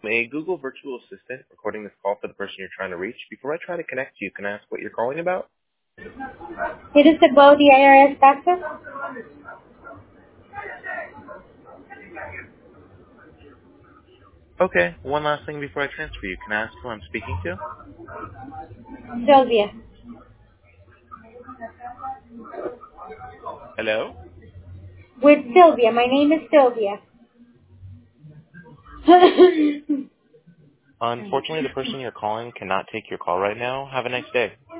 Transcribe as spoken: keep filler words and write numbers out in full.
a Google virtual assistant recording this call for the person you're trying to reach. Before I try to connect you, can I ask what you're calling about? It is about the I R S taxes. Okay, one last thing before I transfer you. Can I ask who I'm speaking to? Sylvia. Hello? With Sylvia. My name is Sylvia. Unfortunately, the person you're calling cannot take your call right now. Have a nice day.